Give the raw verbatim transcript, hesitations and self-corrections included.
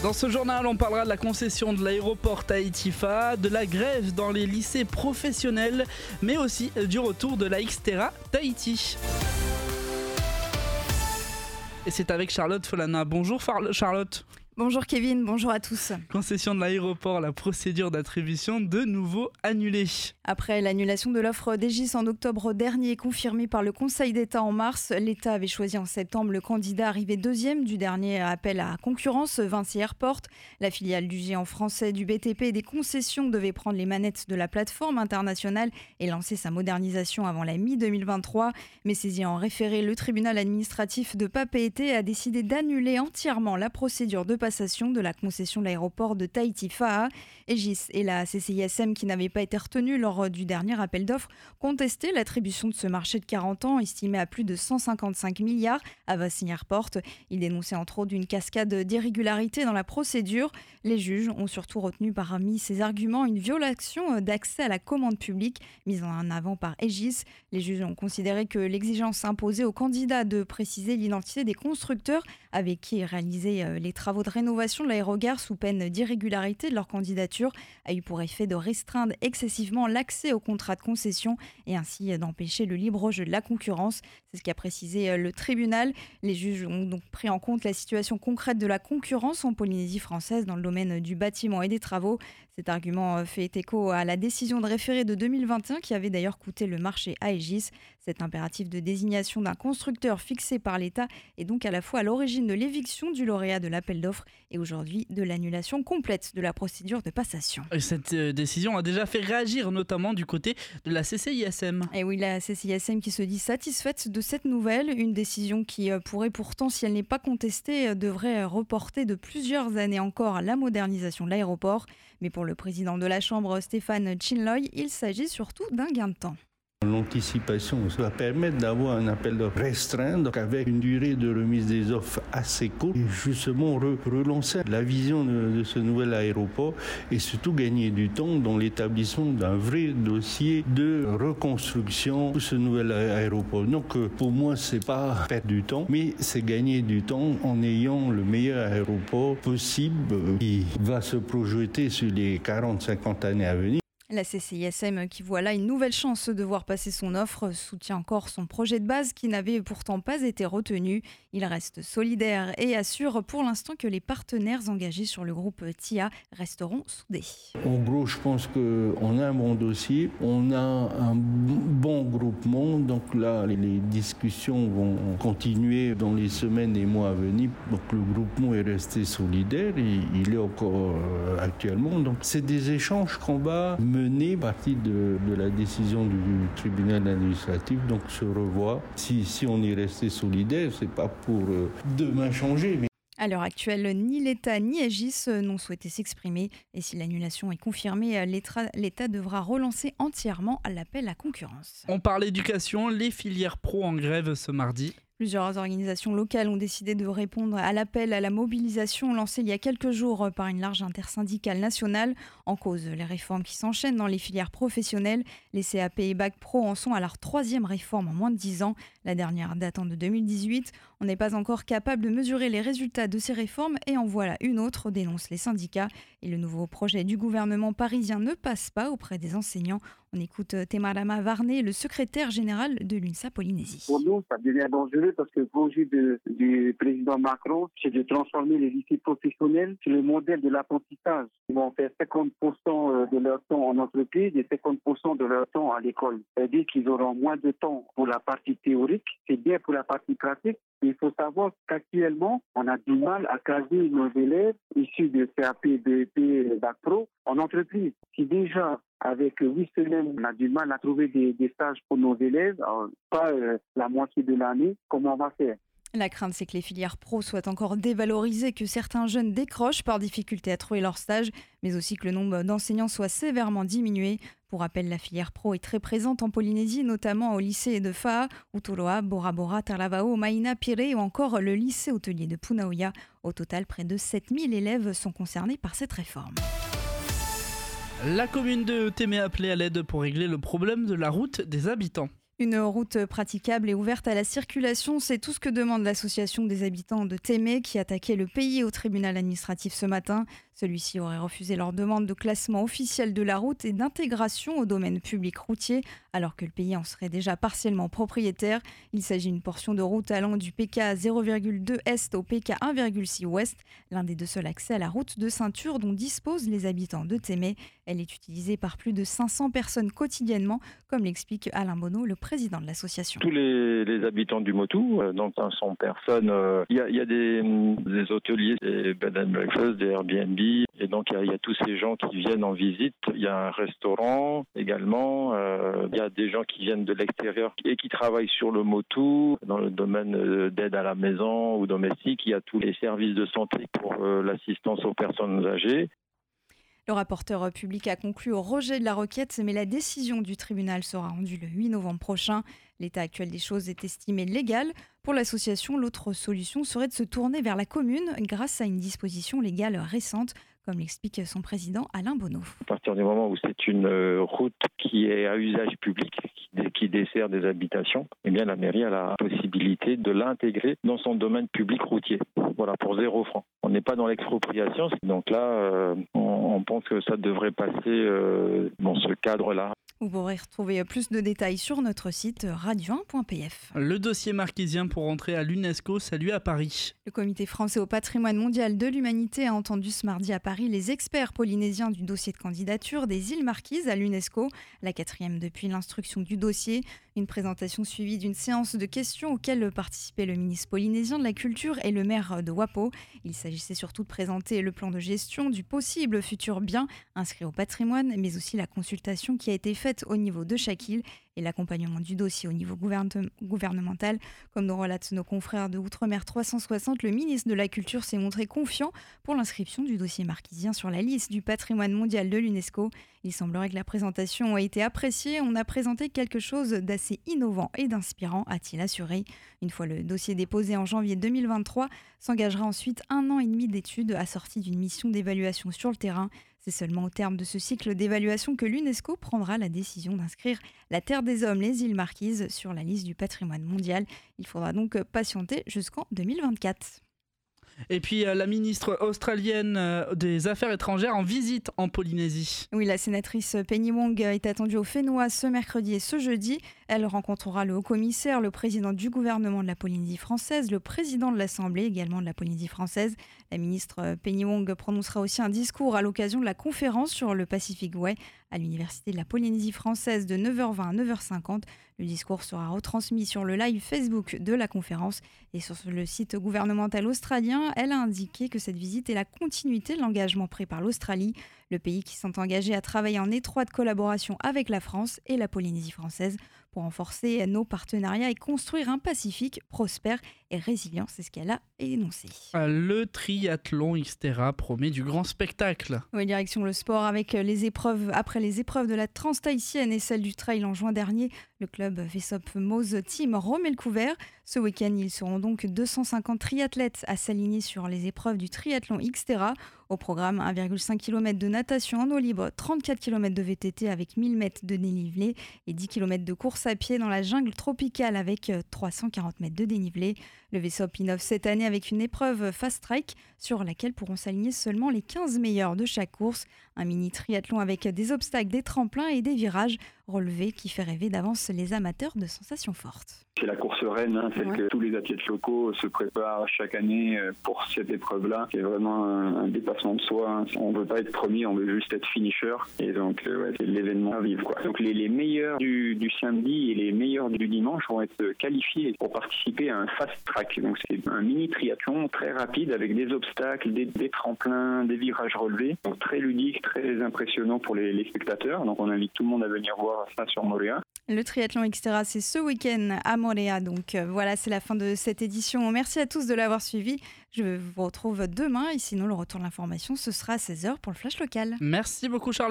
Dans ce journal, on parlera de la concession de l'aéroport Tahiti-Faa, de la grève dans les lycées professionnels, mais aussi du retour de la Xterra Tahiti. Et c'est avec Charlotte Folana. Bonjour Charlotte. Bonjour Kevin, bonjour à tous. Concession de l'aéroport, la procédure d'attribution de nouveau annulée. Après l'annulation de l'offre d'Egis en octobre dernier, confirmée par le Conseil d'État en mars, l'État avait choisi en septembre le candidat arrivé deuxième du dernier appel à concurrence, Vinci Airport. La filiale du géant français du B T P et des concessions devait prendre les manettes de la plateforme internationale et lancer sa modernisation avant la mi deux mille vingt-trois. Mais saisi en référé, le tribunal administratif de Papeete a décidé d'annuler entièrement la procédure de passation de la concession de l'aéroport de Tahiti-Faa. Egis et la C C I S M, qui n'avaient pas été retenus lors du dernier appel d'offres, contestaient l'attribution de ce marché de quarante ans estimé à plus de cent cinquante-cinq milliards à Vinci Airport. Ils dénonçaient entre autres une cascade d'irrégularités dans la procédure. Les juges ont surtout retenu parmi ces arguments une violation d'accès à la commande publique mise en avant par Egis. Les juges ont considéré que l'exigence imposée aux candidats de préciser l'identité des constructeurs avec qui réalisaient les travaux de rénovation de l'aérogare sous peine d'irrégularité de leur candidature a eu pour effet de restreindre excessivement l'accès aux contrats de concession et ainsi d'empêcher le libre jeu de la concurrence. C'est ce qu'a précisé le tribunal. Les juges ont donc pris en compte la situation concrète de la concurrence en Polynésie française dans le domaine du bâtiment et des travaux. Cet argument fait écho à la décision de référé de deux mille vingt et un qui avait d'ailleurs coûté le marché à Egis. Cet impératif de désignation d'un constructeur fixé par l'État est donc à la fois à l'origine de l'éviction du lauréat de l'appel d'offres et aujourd'hui de l'annulation complète de la procédure de passation. Cette décision a déjà fait réagir notamment du côté de la C C I S M. Et oui, la C C I S M qui se dit satisfaite de cette nouvelle, une décision qui pourrait pourtant, si elle n'est pas contestée, devrait reporter de plusieurs années encore la modernisation de l'aéroport. Mais pour le président de la Chambre, Stéphane Chinloy, il s'agit surtout d'un gain de temps. L'anticipation, ça va permettre d'avoir un appel d'offres restreint, donc avec une durée de remise des offres assez courte, et justement re- relancer la vision de, de ce nouvel aéroport et surtout gagner du temps dans l'établissement d'un vrai dossier de reconstruction de ce nouvel aéroport. Donc pour moi, c'est pas perdre du temps, mais c'est gagner du temps en ayant le meilleur aéroport possible qui va se projeter sur les quarante à cinquante années à venir. La C C I S M, qui voit là une nouvelle chance de voir passer son offre, soutient encore son projet de base qui n'avait pourtant pas été retenu. Il reste solidaire et assure pour l'instant que les partenaires engagés sur le groupe T I A resteront soudés. En gros, je pense qu'on a un bon dossier, on a un bon groupement, donc là, les discussions vont continuer dans les semaines et mois à venir. Donc le groupement est resté solidaire, et il est encore actuellement. Donc c'est des échanges qu'on va mener à partir de, de la décision du tribunal administratif, donc se revoir. Si, si on est resté solidaire, c'est pas pour euh, demain changer. Mais... À l'heure actuelle, ni l'État ni Egis n'ont souhaité s'exprimer. Et si l'annulation est confirmée, l'État, l'État devra relancer entièrement l'appel à concurrence. On parle éducation, les filières pro en grève ce mardi. Plusieurs organisations locales ont décidé de répondre à l'appel à la mobilisation lancé il y a quelques jours par une large intersyndicale nationale. En cause, les réformes qui s'enchaînent dans les filières professionnelles. Les C A P et Bac Pro en sont à leur troisième réforme en moins de dix ans. La dernière datant de deux mille dix-huit. On n'est pas encore capable de mesurer les résultats de ces réformes et en voilà une autre, dénoncent les syndicats. Et le nouveau projet du gouvernement parisien ne passe pas auprès des enseignants. On écoute Temarama Varnet, le secrétaire général de l'UNSA Polynésie. Pour nous, ça devient dangereux parce que le projet de, du président Macron, c'est de transformer les lycées professionnels sur le modèle de l'apprentissage. Ils vont faire cinquante pour cent de leur temps en entreprise et cinquante pour cent de leur temps à l'école. C'est-à-dire qu'ils auront moins de temps pour la partie théorique, c'est bien pour la partie pratique. Il faut savoir qu'actuellement, on a du mal à caser nos élèves issus de C A P, B E P, Bac Pro en entreprise. Si déjà, avec huit semaines, on a du mal à trouver des, des stages pour nos élèves, alors, pas euh, la moitié de l'année, comment on va faire ? La crainte, c'est que les filières pro soient encore dévalorisées, que certains jeunes décrochent par difficulté à trouver leur stage, mais aussi que le nombre d'enseignants soit sévèrement diminué. Pour rappel, la filière pro est très présente en Polynésie, notamment au lycée de Faa, Utoloa, Bora Bora, Talavao, Maina, Piré ou encore le lycée hôtelier de Punaoya. Au total, près de sept mille élèves sont concernés par cette réforme. La commune de Témé appelée à l'aide pour régler le problème de la route des habitants. Une route praticable et ouverte à la circulation, c'est tout ce que demande l'association des habitants de Témé qui attaquait le pays au tribunal administratif ce matin. Celui-ci aurait refusé leur demande de classement officiel de la route et d'intégration au domaine public routier, alors que le pays en serait déjà partiellement propriétaire. Il s'agit d'une portion de route allant du P K zéro virgule deux Est au P K un virgule six Ouest, l'un des deux seuls accès à la route de ceinture dont disposent les habitants de Témé. Elle est utilisée par plus de cinq cents personnes quotidiennement, comme l'explique Alain Bonneau, le président de l'association. Tous les, les habitants du Motu, euh, donc cinq cents personnes, il euh, y, a, y a des, des hôteliers, des bed and breakfast, des Airbnb, et donc il y, y a tous ces gens qui viennent en visite. Il y a un restaurant également, il euh, y a des gens qui viennent de l'extérieur et qui travaillent sur le Motu, dans le domaine d'aide à la maison ou domestique. Il y a tous les services de santé pour euh, l'assistance aux personnes âgées. Le rapporteur public a conclu au rejet de la requête, mais la décision du tribunal sera rendue le huit novembre prochain. L'état actuel des choses est estimé légal. Pour l'association, l'autre solution serait de se tourner vers la commune grâce à une disposition légale récente, comme l'explique son président Alain Bonneau. À partir du moment où c'est une route qui est à usage public, qui dessert des habitations, eh bien la mairie a la possibilité de l'intégrer dans son domaine public routier. Voilà, pour zéro franc. On n'est pas dans l'expropriation, donc là, euh, on, on pense que ça devrait passer euh, dans ce cadre-là. Vous pourrez retrouver plus de détails sur notre site radio un point p f. Le dossier marquisien pour entrer à l'UNESCO salué à Paris. Le Comité français au patrimoine mondial de l'humanité a entendu ce mardi à Paris les experts polynésiens du dossier de candidature des îles Marquises à l'UNESCO, la quatrième depuis l'instruction du dossier. Une présentation suivie d'une séance de questions auxquelles participait le ministre polynésien de la Culture et le maire de Wapo. Il s'agissait surtout de présenter le plan de gestion du possible futur bien inscrit au patrimoine, mais aussi la consultation qui a été faite au niveau de chaque île et l'accompagnement du dossier au niveau gouverne- gouvernemental. Comme nous relatent nos confrères de Outre-mer trois cent soixante, le ministre de la Culture s'est montré confiant pour l'inscription du dossier marquisien sur la liste du patrimoine mondial de l'UNESCO. Il semblerait que la présentation a été appréciée. On a présenté quelque chose d'assez innovant et d'inspirant, a-t-il assuré. Une fois le dossier déposé en janvier deux mille vingt-trois, s'engagera ensuite un an et demi d'études assorties d'une mission d'évaluation sur le terrain. C'est seulement au terme de ce cycle d'évaluation que l'UNESCO prendra la décision d'inscrire la Terre des Hommes, les îles Marquises, sur la liste du patrimoine mondial. Il faudra donc patienter jusqu'en deux mille vingt-quatre. Et puis euh, la ministre australienne euh, des Affaires étrangères en visite en Polynésie. Oui, la sénatrice Penny Wong est attendue au Fénois ce mercredi et ce jeudi. Elle rencontrera le haut-commissaire, le président du gouvernement de la Polynésie française, le président de l'Assemblée également de la Polynésie française. La ministre Penny Wong prononcera aussi un discours à l'occasion de la conférence sur le Pacific Way à l'Université de la Polynésie française de neuf heures vingt à neuf heures cinquante. Le discours sera retransmis sur le live Facebook de la conférence et sur le site gouvernemental australien. Elle a indiqué que cette visite est la continuité de l'engagement pris par l'Australie, le pays qui s'est engagé à travailler en étroite collaboration avec la France et la Polynésie française pour renforcer nos partenariats et construire un Pacifique prospère et résilient. C'est ce qu'elle a énoncé. Le triathlon Xterra promet du grand spectacle. Oui, direction le sport avec les épreuves, après les épreuves de la Trans-Tahitienne et celle du trail en juin dernier. Le club Vesop Mose Team remet le couvert. Ce week-end, ils seront donc deux cent cinquante triathlètes à s'aligner sur les épreuves du triathlon Xterra. Au programme, un virgule cinq kilomètres de natation en eau libre, trente-quatre kilomètres de V T T avec mille mètres de dénivelé et dix kilomètres de course à pied dans la jungle tropicale avec trois cent quarante mètres de dénivelé. Le Vesop innove cette année avec une épreuve Fast Track sur laquelle pourront s'aligner seulement les quinze meilleurs de chaque course. Un mini triathlon avec des obstacles, des tremplins et des virages relevés qui fait rêver d'avance les amateurs de sensations fortes. C'est la course reine, hein, celle ouais. que tous les athlètes locaux se préparent chaque année pour cette épreuve-là. C'est vraiment un, un dépassement de soi. Hein. On ne veut pas être premier, on veut juste être finisher. Et donc, euh, ouais, c'est l'événement à vivre, quoi. Donc, les, les meilleurs du, du samedi et les meilleurs du dimanche vont être qualifiés pour participer à un fast track. Donc, c'est un mini triathlon très rapide avec des obstacles, des, des tremplins, des virages relevés. Donc, très ludique, très impressionnant pour les, les spectateurs. Donc, on invite tout le monde à venir voir ça sur Moorea. Le triathlon Xterra, c'est ce week-end à Moorea. Donc euh, voilà, c'est la fin de cette édition. Merci à tous de l'avoir suivi. Je vous retrouve demain et sinon le retour de l'information, ce sera à seize heures pour le Flash Local. Merci beaucoup Charles.